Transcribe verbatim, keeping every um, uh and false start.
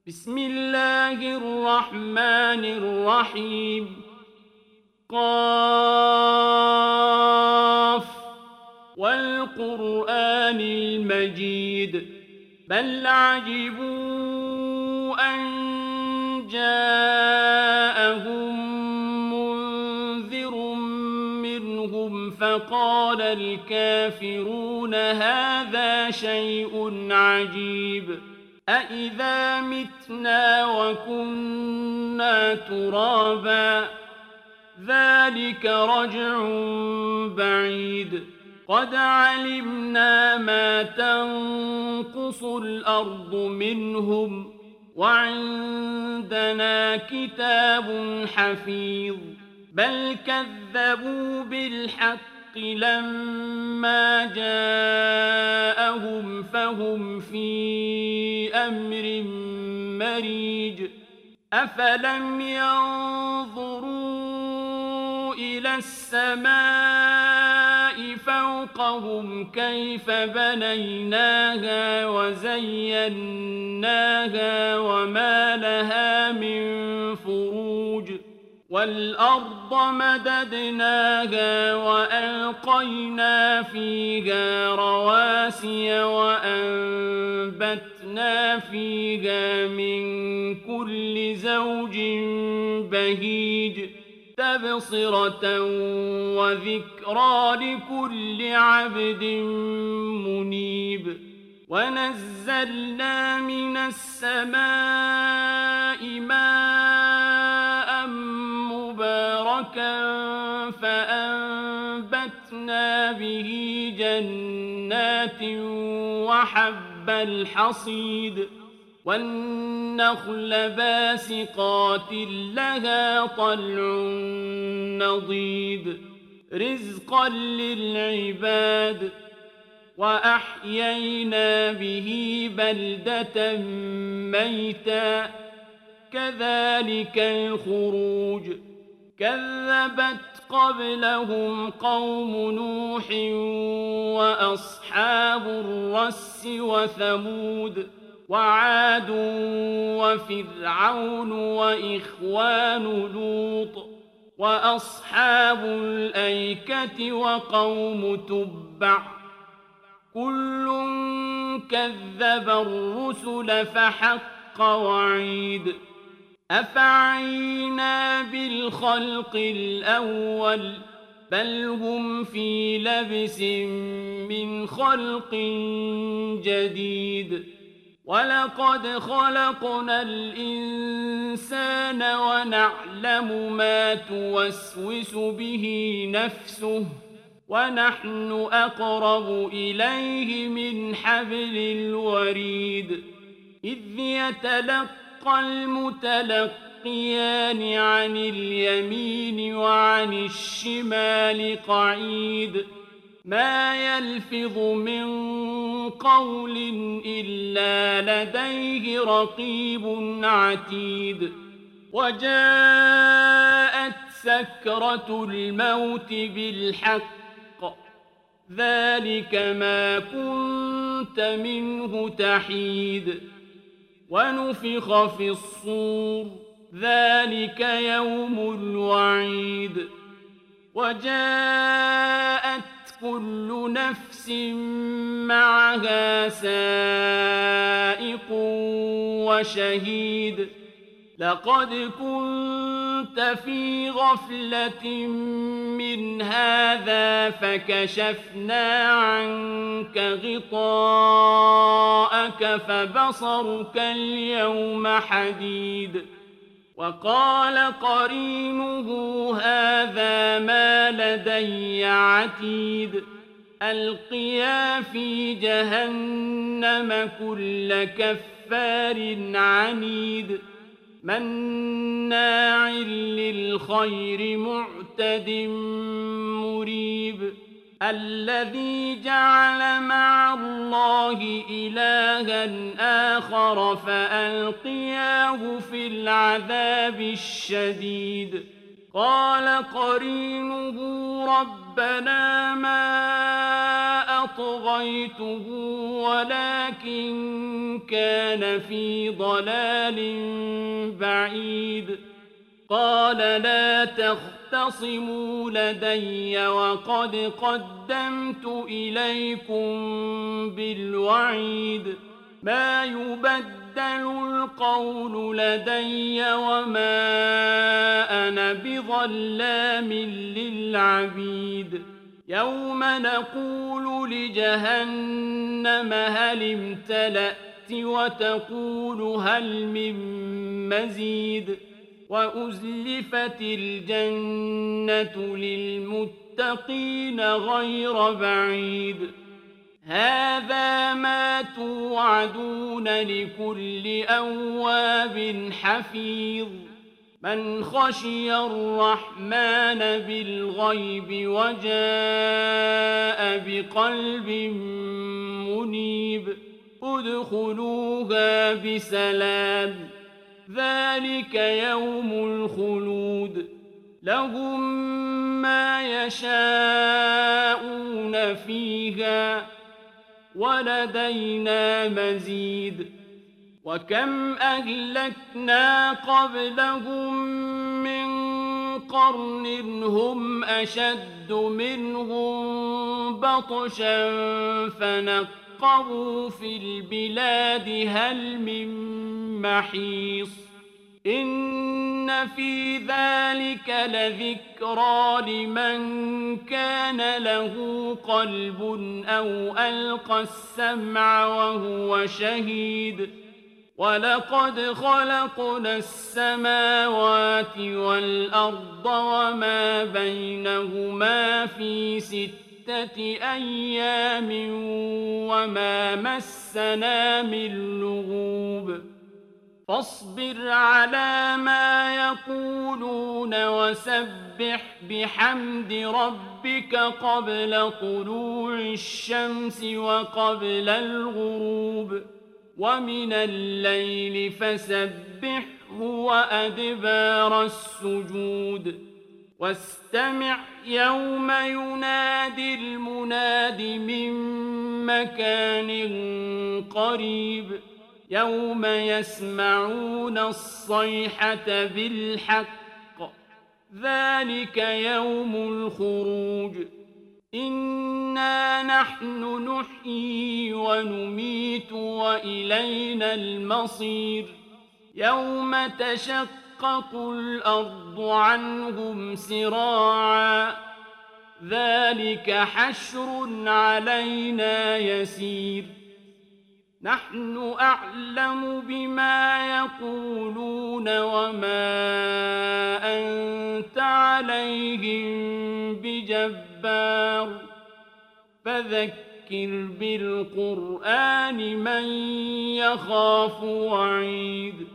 بسم الله الرحمن الرحيم. قاف والقرآن المجيد بل عجبوا أن جاءهم منذر منهم فقال الكافرون هذا شيء عجيب أإذا متنا وكنا ترابا ذلك رجع بعيد قد علمنا ما تنقص الأرض منهم وعندنا كتاب حفيظ بل كذبوا بالحق لما جاءهم فهم في أمر مريج أفلم ينظروا إلى السماء فوقهم كيف بنيناها وزيناها وما لها من فروج والأرض مددناها وألقينا فيها رواسي وأنبتنا فيها من كل زوج بهيج تبصرة وذكرى لكل عبد منيب ونزلنا من السماء ماء مباركا فأنبتنا به جنات وحب الحصيد والنخل باسقات لها طلع نضيد رزقا للعباد وأحيينا به بلدة ميتا كذلك الخروج كذبت قبلهم قوم نوح وأصحاب الرس وثمود وعاد وفرعون وإخوان لوط وأصحاب الأيكة وقوم تبع كل كذب الرسل فحق وعيد أفعينا بالخلق الأول بل هم في لبس من خلق جديد ولقد خلقنا الإنسان ونعلم ما توسوس به نفسه ونحن أقرب إليه من حبل الوريد إذ يتلقى المتلقيان عن اليمين وعن الشمال قعيد ما يلفظ من قول إلا لديه رقيب عتيد وجاءت سكرة الموت بالحق ذلك ما كنت منه تحيد ونفخ في الصور ذلك يوم الوعيد وجاءت كل نفس معها سائق وشهيد لقد كنت في غفلة من هذا فكشفنا عنك غطاءك فبصرك اليوم حديد وقال قرينه هذا ما لدي عتيد ألقيا في جهنم كل كفار عنيد مناع للخير معتد مريب الذي جعل مع الله إلها آخر فألقياه في العذاب الشديد قال قرينه ربنا ما أطغيته ولكن كان في ضلال بعيد قال لا تختصموا لدي وقد قدمت إليكم بالوعيد ما يبدل القول لدي وما أنا بظلام للعبيد يوم نقول لجهنم هل امتلأت وتقول هل من مزيد وأزلفت الجنة للمتقين غير بعيد هذا ما توعدون لكل أواب حفيظ من خشي الرحمن بالغيب وجاء بقلب منيب ادخلوها بسلام ذلك يوم الخلود لهم ما يشاءون فيها ولدينا مزيد وكم أهلكنا قبلهم من قرن هم أشد منهم بطشا فنقبوا في البلاد هل من محيص إن في ذلك لذكرى لمن كان له قلب أو ألقى السمع وهو شهيد ولقد خلقنا السماوات والأرض وما بينهما في ستة أيام وما مسنا من لغوب فاصبر على ما يقولون وسبح بحمد ربك قبل طلوع الشمس وقبل الغروب ومن الليل فسبحه وأدبار السجود واستمع يوم ينادي المناد من مكان قريب يوم يسمعون الصيحة بالحق ذلك يوم الخروج إنا نحن نحيي ونميت وإلينا المصير يوم تشقق الأرض عنهم سراعا ذلك حشر علينا يسير نحن أعلم بما يقولون وما أنت عليهم بجبار فذكر بالقرآن من يخاف وعيد